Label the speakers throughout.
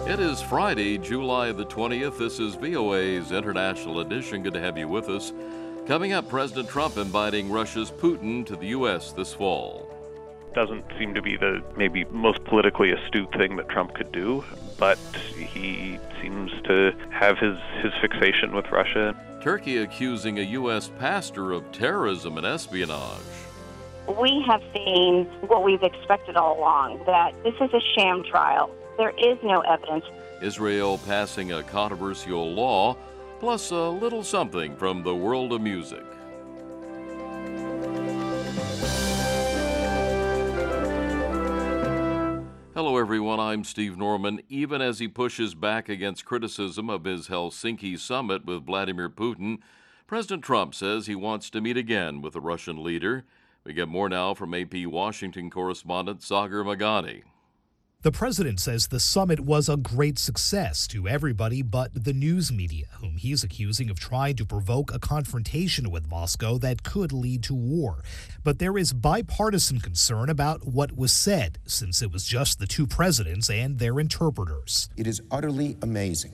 Speaker 1: It is Friday, July the 20th. This is VOA's International Edition. Good to have you with us. Coming up, President Trump inviting Russia's Putin to the U.S. this fall.
Speaker 2: Doesn't seem to be the maybe most politically astute thing that Trump could do, but he seems to have his fixation with Russia.
Speaker 1: Turkey accusing a U.S. pastor of terrorism and espionage.
Speaker 3: We have seen what we've expected all along, that this is a sham trial. There is no evidence.
Speaker 1: Israel passing a controversial law, plus a little something from the world of music. Hello everyone, I'm Steve Norman. Even as he pushes back against criticism of his Helsinki summit with Vladimir Putin, President Trump says he wants to meet again with the Russian leader. We get more now from AP Washington correspondent Sagar Meghani.
Speaker 4: The president says the summit was a great success to everybody but the news media, whom he's accusing of trying to provoke a confrontation with Moscow that could lead to war. But there is bipartisan concern about what was said, since it was just the two presidents and their interpreters.
Speaker 5: It is utterly amazing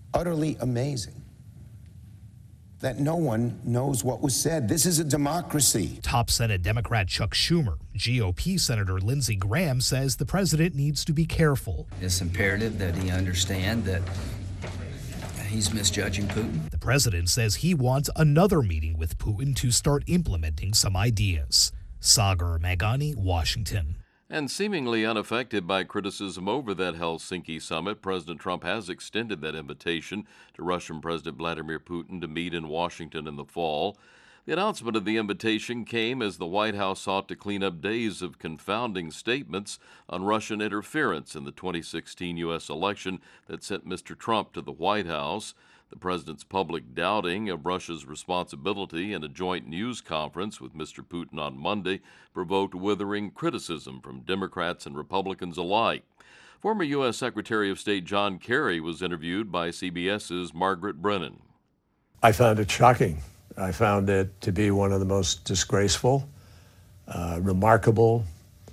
Speaker 5: that no one knows what was said. This is a democracy.
Speaker 4: Top Senate Democrat Chuck Schumer, GOP Senator Lindsey Graham says the president needs to be careful.
Speaker 6: It's imperative that he understand that he's misjudging Putin.
Speaker 4: The president says he wants another meeting with Putin to start implementing some ideas. Sagar Meghani, Washington.
Speaker 1: And seemingly unaffected by criticism over that Helsinki summit, President Trump has extended that invitation to Russian President Vladimir Putin to meet in Washington in the fall. The announcement of the invitation came as the White House sought to clean up days of confounding statements on Russian interference in the 2016 U.S. election that sent Mr. Trump to the White House. The president's public doubting of Russia's responsibility in a joint news conference with Mr. Putin on Monday provoked withering criticism from Democrats and Republicans alike. Former U.S. Secretary of State John Kerry was interviewed by CBS's Margaret Brennan.
Speaker 7: I found it shocking. I found it to be one of the most disgraceful, remarkable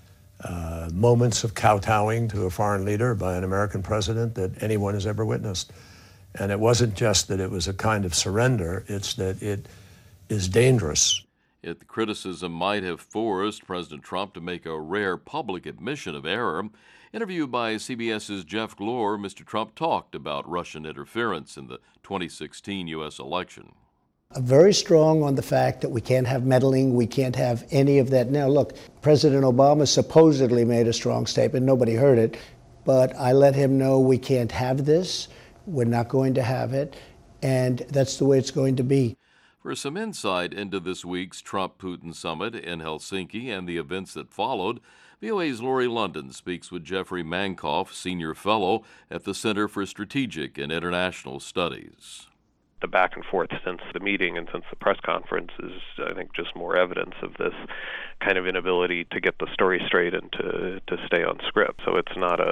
Speaker 7: moments of kowtowing to a foreign leader by an American president that anyone has ever witnessed. And it wasn't just that it was a kind of surrender, it's that it is dangerous.
Speaker 1: Yet the criticism might have forced President Trump to make a rare public admission of error. Interviewed by CBS's Jeff Glor, Mr. Trump talked about Russian interference in the 2016 U.S. election.
Speaker 8: Very strong on the fact that we can't have meddling, we can't have any of that. Now, look, President Obama supposedly made a strong statement. Nobody heard it. But I let him know we can't have this. We're not going to have it, and that's the way it's going to be.
Speaker 1: For some insight into this week's Trump-Putin summit in Helsinki and the events that followed, VOA's Lori London speaks with Jeffrey Mankoff, Senior Fellow at the Center for Strategic and International Studies.
Speaker 2: The back and forth since the meeting and since the press conference is, I think, just more evidence of this kind of inability to get the story straight and to stay on script. So it's not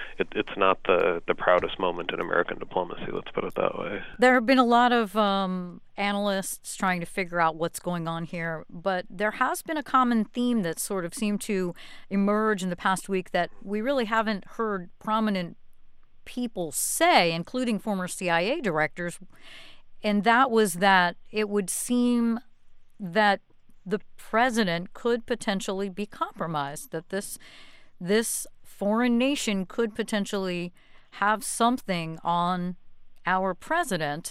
Speaker 2: the proudest moment in American diplomacy, let's put it that way.
Speaker 9: There have been a lot of analysts trying to figure out what's going on here, but there has been a common theme that sort of seemed to emerge in the past week that we really haven't heard prominent people say, including former CIA directors. And that was that it would seem that the president could potentially be compromised, that this foreign nation could potentially have something on our president,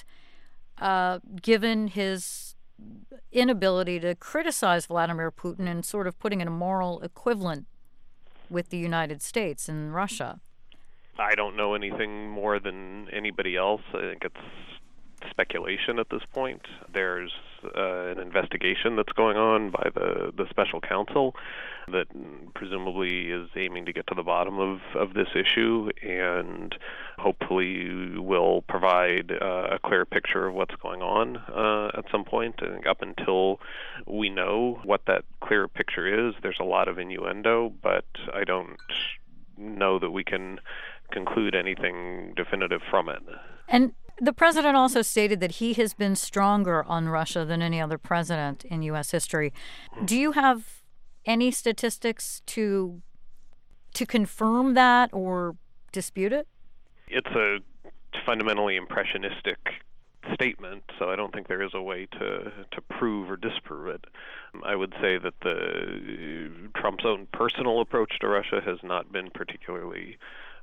Speaker 9: given his inability to criticize Vladimir Putin and sort of putting in a moral equivalent with the United States and Russia.
Speaker 2: I don't know anything more than anybody else. I think it's speculation at this point. There's an investigation that's going on by the special counsel that presumably is aiming to get to the bottom of this issue and hopefully will provide a clear picture of what's going on at some point. I think up until we know what that clear picture is, there's a lot of innuendo, but I don't know that we can conclude anything definitive from it.
Speaker 9: And the president also stated that he has been stronger on Russia than any other president in U.S. history. Do you have any statistics to confirm that or dispute it?
Speaker 2: It's a fundamentally impressionistic statement, so I don't think there is a way to prove or disprove it. I would say that Trump's own personal approach to Russia has not been particularly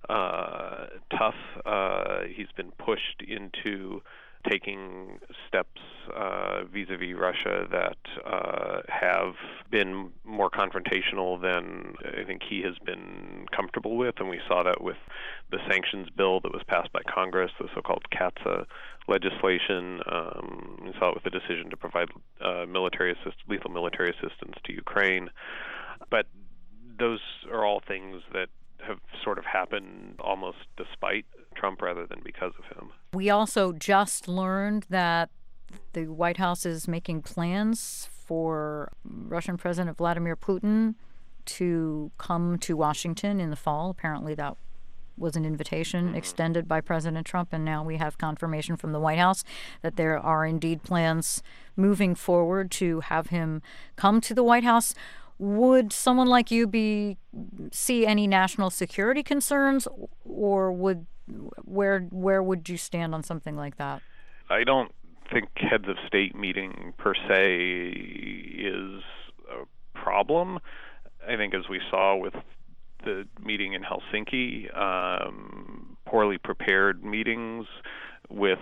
Speaker 2: tough. He's been pushed into taking steps vis-a-vis Russia that have been more confrontational than I think he has been comfortable with, and we saw that with the sanctions bill that was passed by Congress, the so-called CAATSA legislation. We saw it with the decision to provide lethal military assistance to Ukraine. But those are all things that have sort of happened almost despite Trump rather than because of him.
Speaker 9: We also just learned that the White House is making plans for Russian President Vladimir Putin to come to Washington in the fall. Apparently that was an invitation extended by President Trump, and now we have confirmation from the White House that there are indeed plans moving forward to have him come to the White House. Would someone like you see any national security concerns, or where would you stand on something like that?
Speaker 2: I don't think heads of state meeting per se is a problem. I think, as we saw with the meeting in Helsinki, poorly prepared meetings with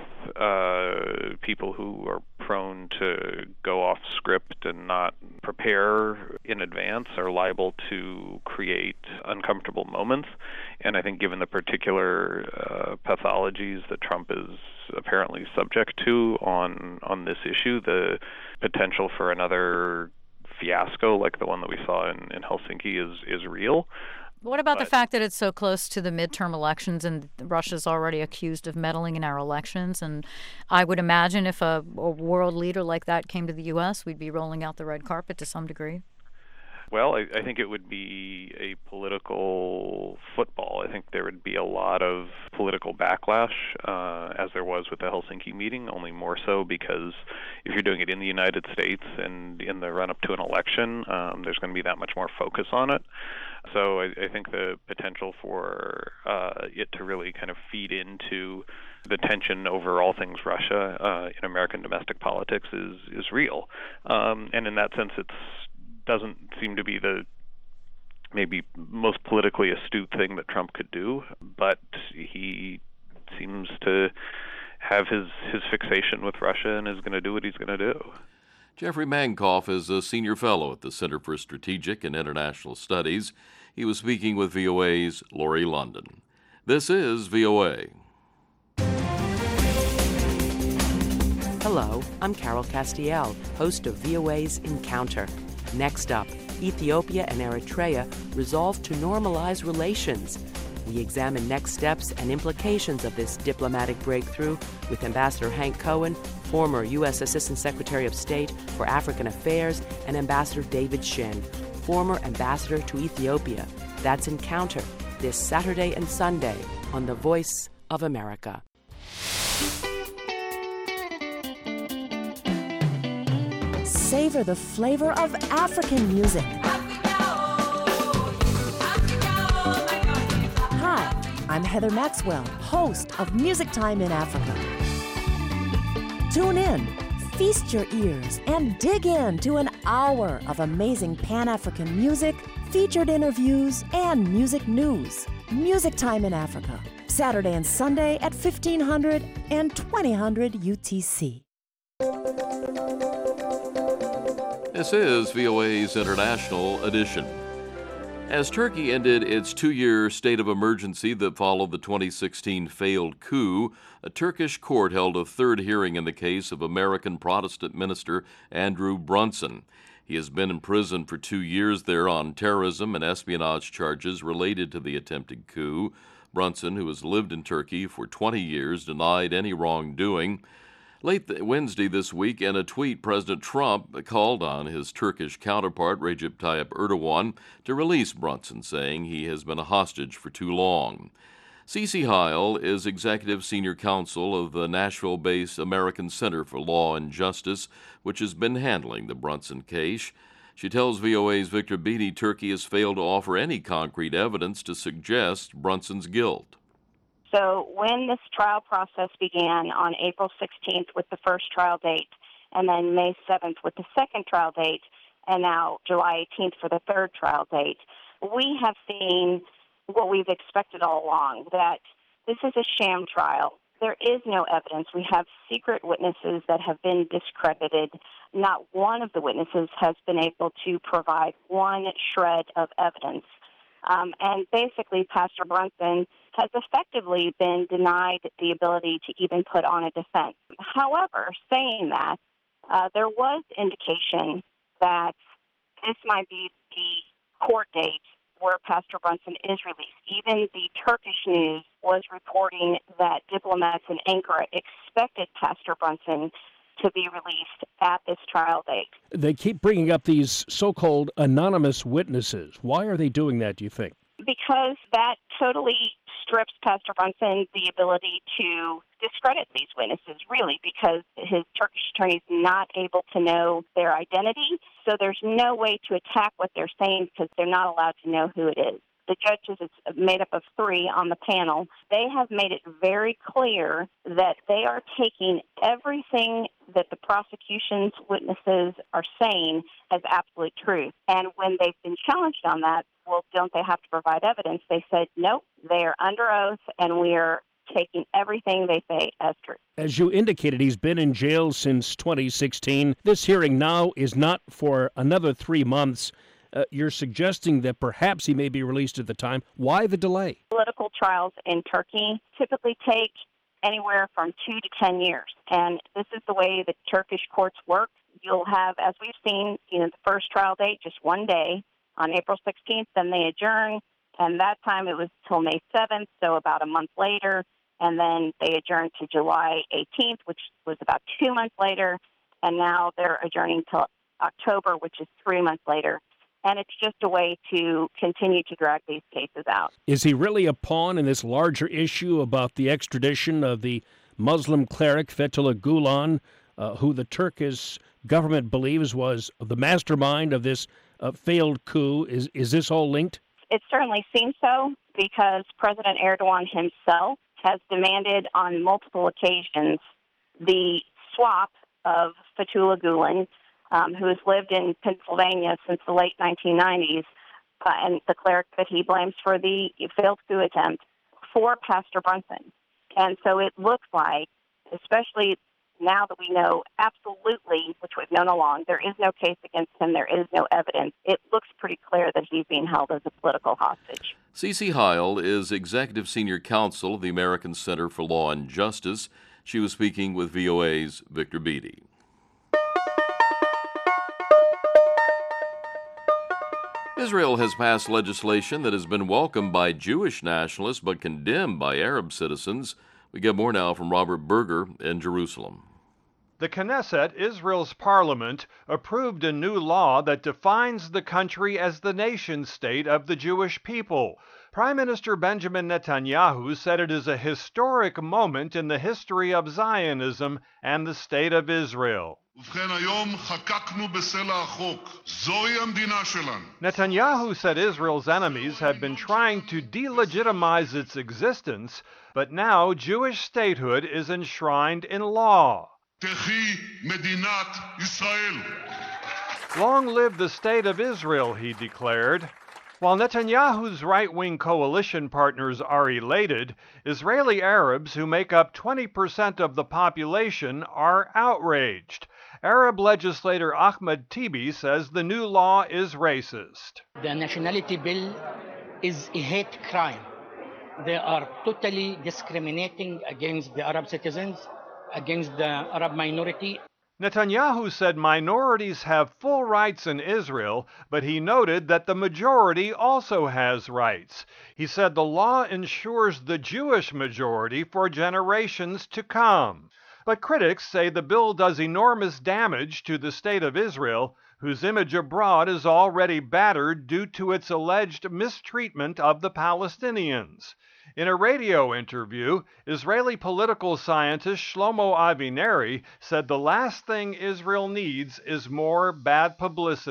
Speaker 2: people who are prone to go off script and not prepare in advance are liable to create uncomfortable moments. And I think given the particular pathologies that Trump is apparently subject to on this issue, the potential for another fiasco like the one that we saw in Helsinki is real.
Speaker 9: What about the fact that it's so close to the midterm elections and Russia's already accused of meddling in our elections? And I would imagine if a world leader like that came to the U.S., we'd be rolling out the red carpet to some degree.
Speaker 2: Well, I think it would be a political football. I think there would be a lot of political backlash, as there was with the Helsinki meeting, only more so because if you're doing it in the United States and in the run-up to an election, there's going to be that much more focus on it. So I think the potential for it to really kind of feed into the tension over all things Russia in American domestic politics is real. And in that sense, doesn't seem to be the maybe most politically astute thing that Trump could do, but he seems to have his fixation with Russia and is going to do what he's going to do.
Speaker 1: Jeffrey Mankoff is a senior fellow at the Center for Strategic and International Studies. He was speaking with VOA's Lori London. This is VOA.
Speaker 10: Hello, I'm Carol Castiel, host of VOA's Encounter. Next up, Ethiopia and Eritrea resolve to normalize relations. We examine next steps and implications of this diplomatic breakthrough with Ambassador Hank Cohen, former U.S. Assistant Secretary of State for African Affairs, and Ambassador David Shin, former ambassador to Ethiopia. That's Encounter, this Saturday and Sunday on The Voice of America.
Speaker 11: Savor the flavor of African music. Hi, I'm Heather Maxwell, host of Music Time in Africa. Tune in, feast your ears, and dig into an hour of amazing Pan-African music, featured interviews, and music news. Music Time in Africa, Saturday and Sunday at 1500 and 2000 UTC.
Speaker 1: This is VOA's International Edition. As Turkey ended its 2-year state of emergency that followed the 2016 failed coup, a Turkish court held a third hearing in the case of American Protestant minister Andrew Brunson. He has been in prison for 2 years there on terrorism and espionage charges related to the attempted coup. Brunson, who has lived in Turkey for 20 years, denied any wrongdoing. Late Wednesday this week, in a tweet, President Trump called on his Turkish counterpart, Recep Tayyip Erdogan, to release Brunson, saying he has been a hostage for too long. Cece Heil is Executive Senior Counsel of the Nashville-based American Center for Law and Justice, which has been handling the Brunson case. She tells VOA's Victor Beatty Turkey has failed to offer any concrete evidence to suggest Brunson's guilt.
Speaker 3: So when this trial process began on April 16th with the first trial date, and then May 7th with the second trial date, and now July 18th for the third trial date, we have seen what we've expected all along, that this is a sham trial. There is no evidence. We have secret witnesses that have been discredited. Not one of the witnesses has been able to provide one shred of evidence. And basically, Pastor Brunson has effectively been denied the ability to even put on a defense. However, saying that, there was indication that this might be the court date where Pastor Brunson is released. Even the Turkish news was reporting that diplomats in Ankara expected Pastor Brunson to be released at this trial date.
Speaker 12: They keep bringing up these so-called anonymous witnesses. Why are they doing that, do you think?
Speaker 3: Because that totally strips Pastor Brunson the ability to discredit these witnesses, really, because his Turkish attorney is not able to know their identity. So there's no way to attack what they're saying because they're not allowed to know who it is. The judges, it's made up of 3 on the panel. They have made it very clear that they are taking everything that the prosecution's witnesses are saying as absolute truth. And when they've been challenged on that, well, don't they have to provide evidence? They said, nope, they are under oath, and we are taking everything they say as true.
Speaker 12: As you indicated, he's been in jail since 2016. This hearing now is not for another 3 months. You're suggesting that perhaps he may be released at the time. Why the delay?
Speaker 3: Political trials in Turkey typically take anywhere from 2 to 10 years. And this is the way the Turkish courts work. You'll have, as we've seen, the first trial date, just one day on April 16th, then they adjourn. And that time it was till May 7th, so about a month later. And then they adjourned to July 18th, which was about 2 months later. And now they're adjourning till October, which is 3 months later. And it's just a way to continue to drag these cases out.
Speaker 12: Is he really a pawn in this larger issue about the extradition of the Muslim cleric Fethullah Gulen, who the Turkish government believes was the mastermind of this failed coup? Is this all linked?
Speaker 3: It certainly seems so, because President Erdogan himself has demanded on multiple occasions the swap of Fethullah Gulen, who has lived in Pennsylvania since the late 1990s, and the cleric that he blames for the failed coup attempt, for Pastor Brunson. And so it looks like, especially now that we know absolutely, which we've known along, there is no case against him, there is no evidence, it looks pretty clear that he's being held as a political hostage.
Speaker 1: Cece Heil is Executive Senior Counsel of the American Center for Law and Justice. She was speaking with VOA's Victor Beattie. Israel has passed legislation that has been welcomed by Jewish nationalists but condemned by Arab citizens. We get more now from Robert Berger in Jerusalem.
Speaker 13: The Knesset, Israel's parliament, approved a new law that defines the country as the nation-state of the Jewish people. Prime Minister Benjamin Netanyahu said it is a historic moment in the history of Zionism and the state of Israel. Netanyahu said Israel's enemies have been trying to delegitimize its existence, but now Jewish statehood is enshrined in law. Long live the state of Israel, he declared. While Netanyahu's right-wing coalition partners are elated, Israeli Arabs, who make up 20% of the population, are outraged. Arab legislator Ahmed Tibi says the new law is racist.
Speaker 14: The nationality bill is a hate crime. They are totally discriminating against the Arab citizens, against the Arab minority.
Speaker 13: Netanyahu said minorities have full rights in Israel, but he noted that the majority also has rights. He said the law ensures the Jewish majority for generations to come. But critics say the bill does enormous damage to the state of Israel, whose image abroad is already battered due to its alleged mistreatment of the Palestinians. In a radio interview, Israeli political scientist Shlomo Avineri said the last thing Israel needs is more bad publicity.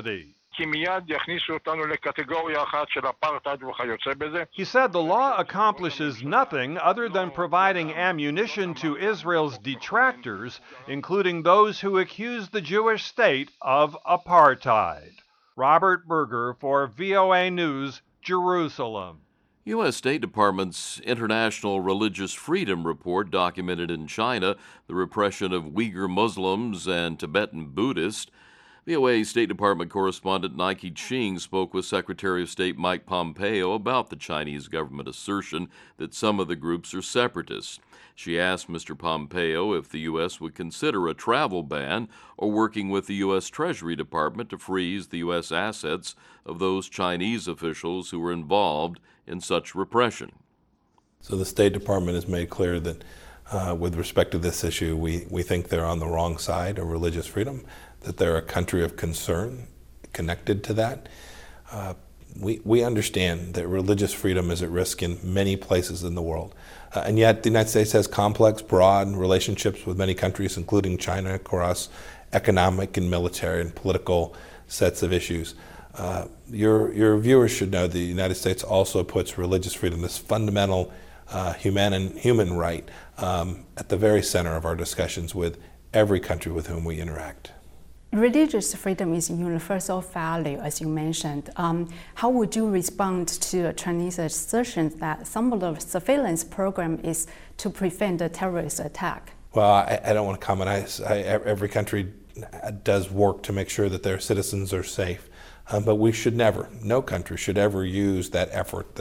Speaker 13: He said the law accomplishes nothing other than providing ammunition to Israel's detractors, including those who accuse the Jewish state of apartheid. Robert Berger for VOA News, Jerusalem.
Speaker 1: U.S. State Department's International Religious Freedom Report documented in China the repression of Uyghur Muslims and Tibetan Buddhists. VOA State Department correspondent Nike Ching spoke with Secretary of State Mike Pompeo about the Chinese government assertion that some of the groups are separatists. She asked Mr. Pompeo if the U.S. would consider a travel ban or working with the U.S. Treasury Department to freeze the U.S. assets of those Chinese officials who were involved in such repression.
Speaker 15: So the State Department has made clear that with respect to this issue, we think they're on the wrong side of religious freedom, that they're a country of concern connected to that. We understand that religious freedom is at risk in many places in the world. And yet the United States has complex, broad relationships with many countries, including China, across economic and military and political sets of issues. Your viewers should know the United States also puts religious freedom, this fundamental human right, at the very center of our discussions with every country with whom we interact.
Speaker 16: Religious freedom is a universal value, as you mentioned. How would you respond to a Chinese assertion that some of the surveillance program is to prevent a terrorist attack?
Speaker 15: Well, I don't want to comment. Every country does work to make sure that their citizens are safe. But we should never, no country should ever use that effort,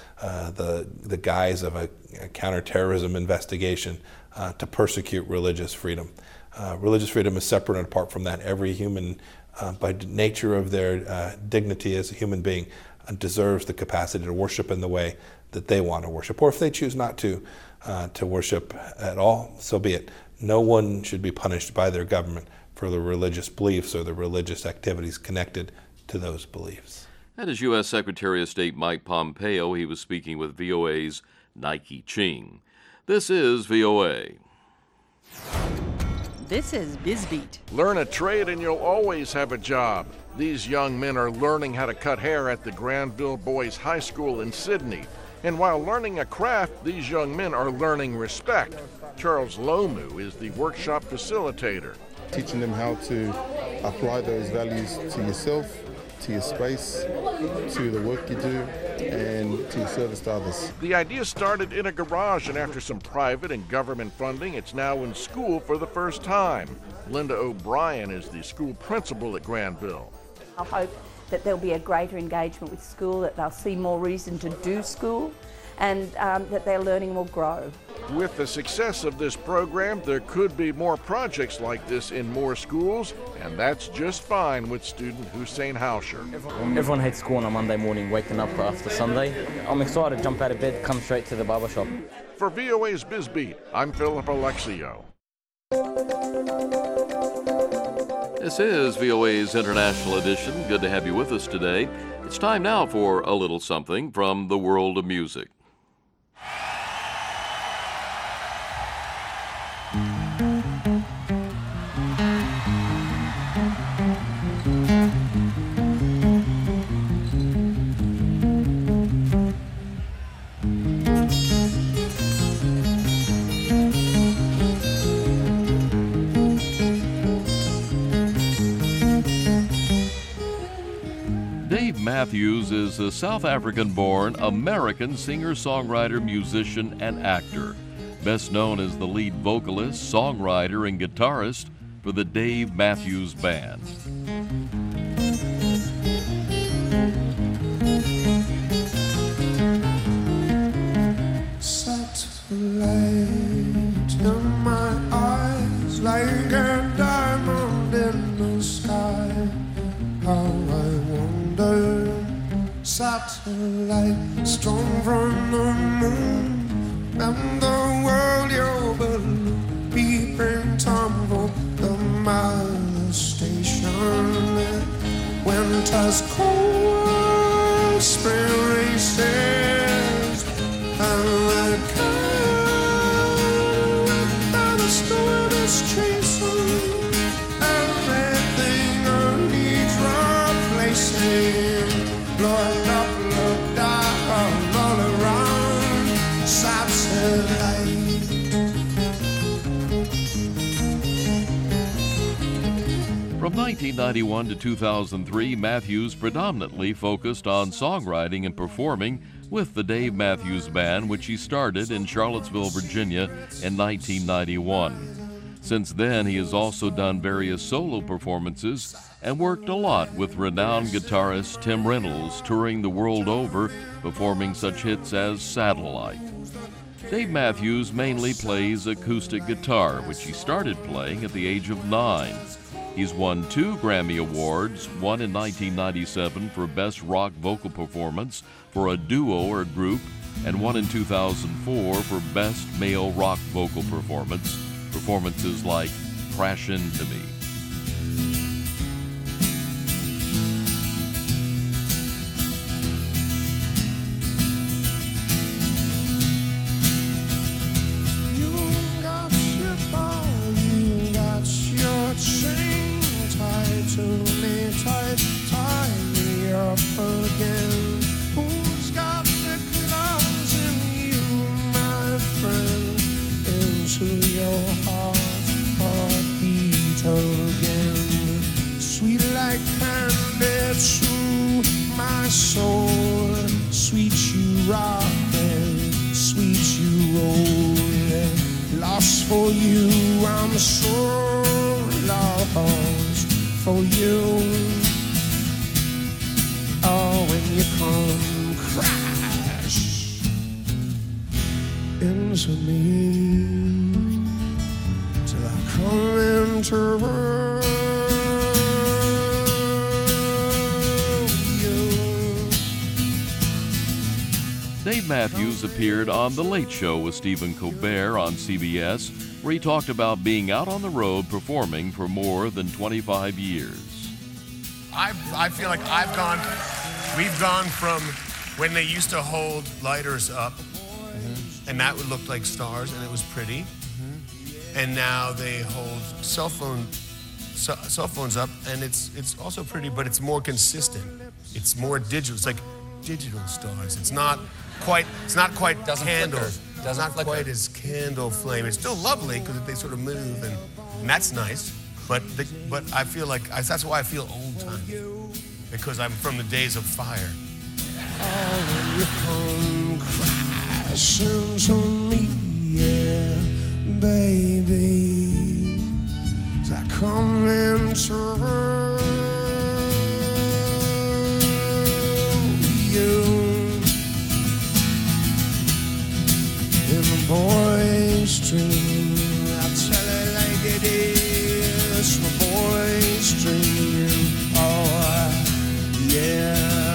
Speaker 15: the guise of a counterterrorism investigation to persecute religious freedom. Religious freedom is separate and apart from that. Every human, by nature of their dignity as a human being, deserves the capacity to worship in the way that they want to worship. Or if they choose not to worship at all, so be it. No one should be punished by their government for the religious beliefs or the religious activities connected to those beliefs.
Speaker 1: That is U.S. Secretary of State Mike Pompeo. He was speaking with VOA's Nike Ching. This is VOA.
Speaker 17: This is BizBeat.
Speaker 18: Learn a trade and you'll always have a job. These young men are learning how to cut hair at the Granville Boys High School in Sydney. And while learning a craft, these young men are learning respect. Charles Lomu is the workshop facilitator.
Speaker 19: Teaching them how to apply those values to yourself, to your space, to the work you do, and to your service to others.
Speaker 18: The idea started in a garage, and after some private and government funding, it's now in school for the first time. Linda O'Brien is the school principal at Granville.
Speaker 20: I hope that there'll be a greater engagement with school, that they'll see more reason to do school, and that their learning will grow.
Speaker 18: With the success of this program, there could be more projects like this in more schools, and that's just fine with student Hussein Hauscher.
Speaker 21: Everyone hates school on a Monday morning, waking up after Sunday. I'm excited to jump out of bed, come straight to the barber shop.
Speaker 18: For VOA's BizBeat, I'm Philip Alexio.
Speaker 1: This is VOA's International Edition. Good to have you with us today. It's time now for a little something from the world of music. Dave Matthews is a South African-born American singer-songwriter, musician, and actor. Best known as the lead vocalist, songwriter, and guitarist for the Dave Matthews Band.
Speaker 22: Satellite in my eyes, like a diamond in the sky. How I wonder, satellite strong from the moon, and the world your balloon, peeping Tom for the mile station. Winter's cold, spring races, and the cold without the storm is chasing. Everything I need's replacing.
Speaker 1: 1991 to 2003, Matthews predominantly focused on songwriting and performing with the Dave Matthews Band, which he started in Charlottesville, Virginia in 1991. Since then, he has also done various solo performances and worked a lot with renowned guitarist Tim Reynolds, touring the world over, performing such hits as Satellite. Dave Matthews mainly plays acoustic guitar, which he started playing at the age of 9. He's won 2 Grammy Awards, one in 1997 for Best Rock Vocal Performance for a duo or group, and one in 2004 for Best Male Rock Vocal Performance, performances like Crash Into Me.
Speaker 22: For you, I'm so lost for you. Oh, when you come crash into me, till I come into
Speaker 1: Dave Matthews appeared on The Late Show with Stephen Colbert on CBS, where he talked about being out on the road performing for more than 25 years.
Speaker 5: I feel like we've gone from when they used to hold lighters up, and that would look like stars, and it was pretty, and now they hold cell phones up, and it's also pretty, but it's more consistent. It's more digital. It's like digital stars. It's not quite candle. It's not quite as candle flame. It's still lovely because they sort of move, and that's nice. But I feel like that's why I feel old time, because I'm from the days of fire.
Speaker 22: Oh, when you come crashing to me, yeah, baby, as I come into you. In the boy's dream, I'll tell it like it is. My boy's dream, oh yeah.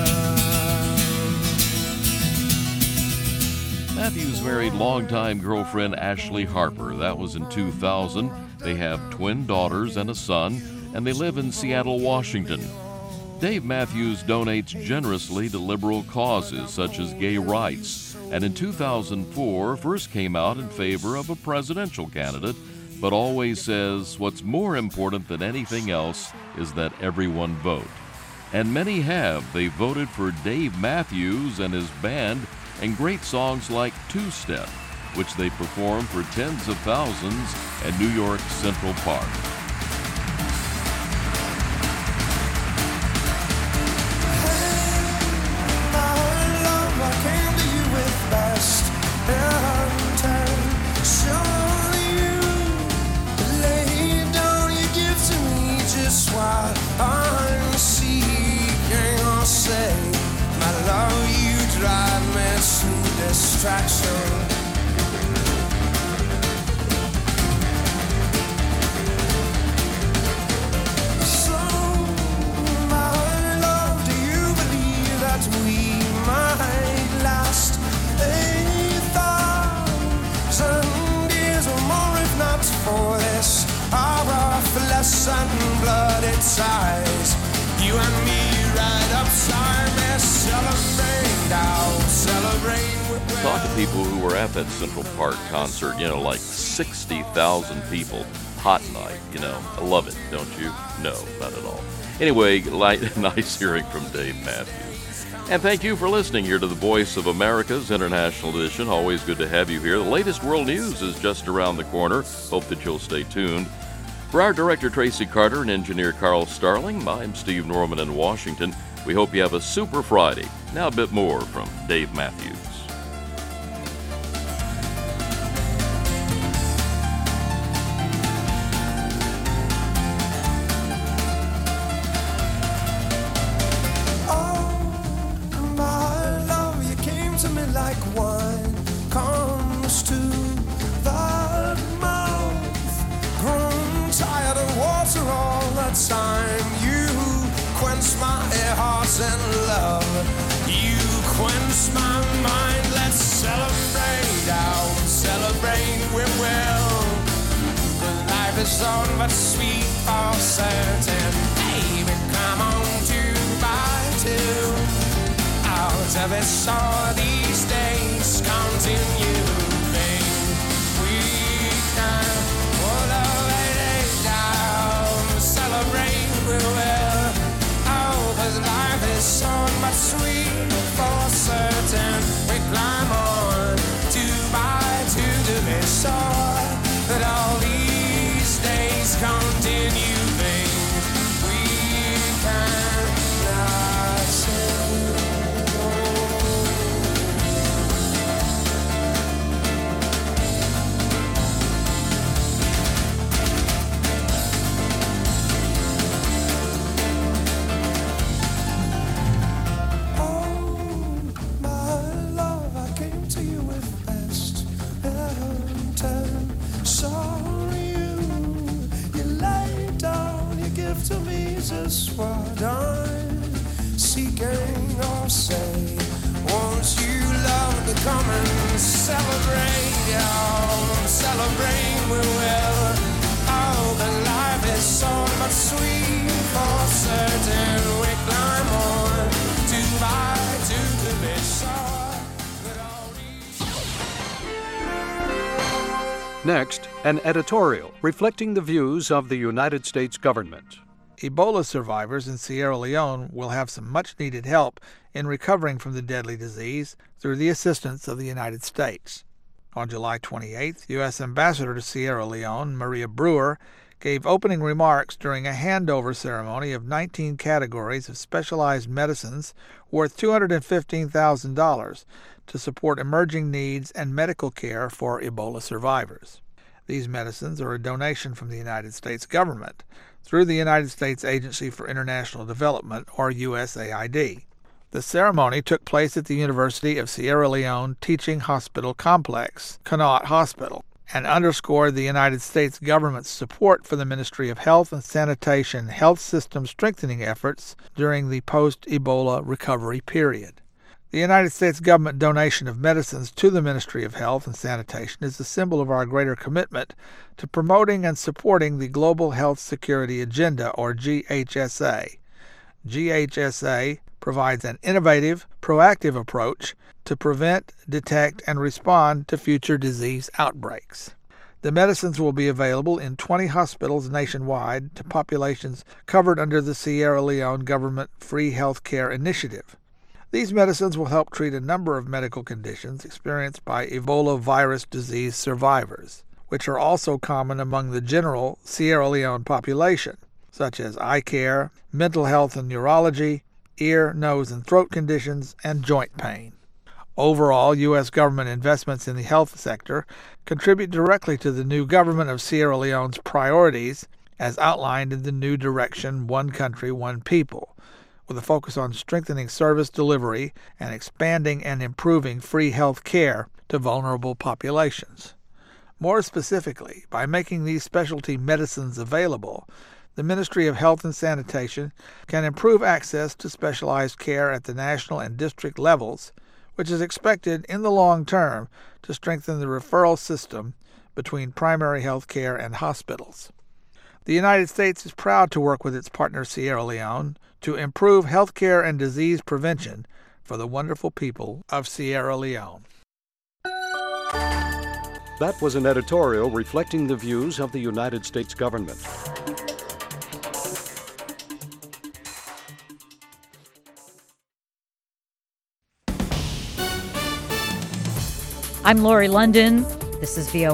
Speaker 1: Matthews married longtime girlfriend Ashley Harper. That was in 2000. They have twin daughters and a son, and they live in Seattle, Washington. Dave Matthews donates generously to liberal causes such as gay rights, and in 2004 first came out in favor of a presidential candidate, but always says what's more important than anything else is that everyone vote. And many have. They voted for Dave Matthews and his band, and great songs like Two Step, which they perform for tens of thousands at New York's Central Park.
Speaker 22: Sun-blooded ties, you and me right upside, let's celebrate, I'll celebrate with
Speaker 1: Talk to people who were at that Central Park concert, like 60,000 people, hot night, I love it, don't you? No, not at all. Anyway, nice hearing from Dave Matthews. And thank you for listening here to the Voice of America's International Edition. Always good to have you here. The latest world news is just around the corner. Hope that you'll stay tuned. For our director, Tracy Carter, and engineer Carl Starling, I'm Steve Norman in Washington. We hope you have a super Friday. Now a bit more from Dave Matthews.
Speaker 22: Like wine comes to the mouth, grown tired of water all the time. You quench my heart and love, you quench my mind. Let's celebrate, I'll celebrate, we will. The life is on but sweet for certain. Baby, come on 2 by 2. Out of it all these days continuing, we can all of it down, celebrate we will. Oh, 'cause life is so much sweet for certain. We climb on 2 by 2 to be sure that all these days continuing, we can not say. To me just what I'm seeking or say. Won't you love to come and celebrate? Oh, celebrate we will. Oh, the life is so much sweet for certain. We climb on 2 by 2 to be sure that all these.
Speaker 6: Next, an editorial reflecting the views of the United States government.
Speaker 17: Ebola survivors in Sierra Leone will have some much-needed help in recovering from the deadly disease through the assistance of the United States. On July 28th, U.S. Ambassador to Sierra Leone, Maria Brewer, gave opening remarks during a handover ceremony of 19 categories of specialized medicines worth $215,000 to support emerging needs and medical care for Ebola survivors. These medicines are a donation from the United States government through the United States Agency for International Development, or USAID. The ceremony took place at the University of Sierra Leone Teaching Hospital Complex, Connaught Hospital, and underscored the United States government's support for the Ministry of Health and Sanitation health system strengthening efforts during the post-Ebola recovery period. The United States government donation of medicines to the Ministry of Health and Sanitation is a symbol of our greater commitment to promoting and supporting the Global Health Security Agenda, or GHSA. GHSA provides an innovative, proactive approach to prevent, detect, and respond to future disease outbreaks. The medicines will be available in 20 hospitals nationwide to populations covered under the Sierra Leone Government Free Health Care Initiative. These medicines will help treat a number of medical conditions experienced by Ebola virus disease survivors, which are also common among the general Sierra Leone population, such as eye care, mental health and neurology, ear, nose, and throat conditions, and joint pain. Overall, U.S. government investments in the health sector contribute directly to the new government of Sierra Leone's priorities as outlined in the new direction, One Country, One People, with a focus on strengthening service delivery and expanding and improving free health care to vulnerable populations. More specifically, by making these specialty medicines available, the Ministry of Health and Sanitation can improve access to specialized care at the national and district levels, which is expected in the long term to strengthen the referral system between primary health care and hospitals. The United States is proud to work with its partner Sierra Leone to improve health care and disease prevention for the wonderful people of Sierra Leone.
Speaker 6: That was an editorial reflecting the views of the United States government.
Speaker 9: I'm Lori London. This is VOA.